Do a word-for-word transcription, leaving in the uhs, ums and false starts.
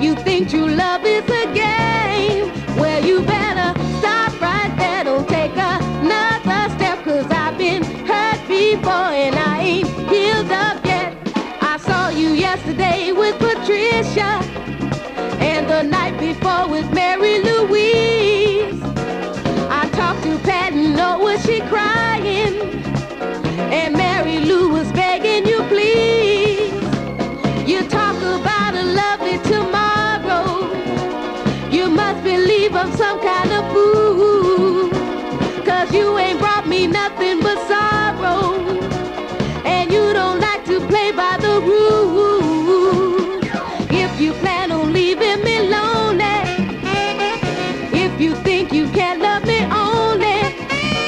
you think true love is a game, well, you better stop right there. Don't take another step, 'cause I've been hurt before and I ain't healed up yet. I saw you yesterday with Patricia, and the night before with Mary Louise. I talked to Pat and know was she crying, and Mary Lou was